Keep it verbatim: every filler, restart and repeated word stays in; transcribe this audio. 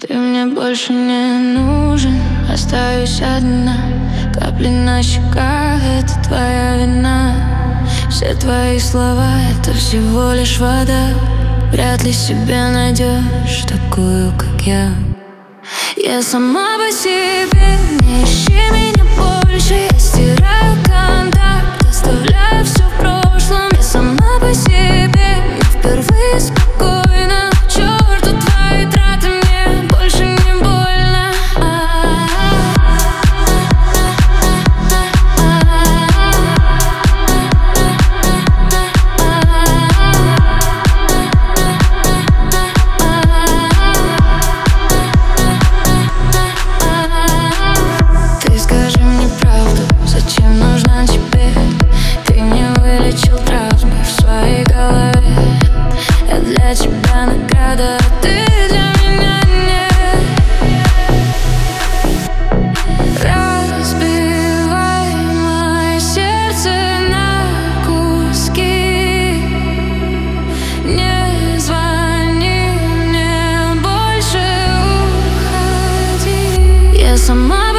Ты мне больше не нужен, остаюсь одна. Капли на щеках — это твоя вина. Все твои слова — это всего лишь вода. Вряд ли себе найдешь такую, как я. Я сама по себе, не ищи меня больше. Я стираю контакт, оставляю все в прошлом. Я сама по себе, мне впервые спокойно. К черту твои траты, мне больше не больно. Ты скажи мне правду, зачем нужна тебе? Ты мне вылечил травмы в своей голове. Я для тебя награда, а ты для меня нет. Разбивай мое сердце на куски. Не звони мне больше, уходи. Я сама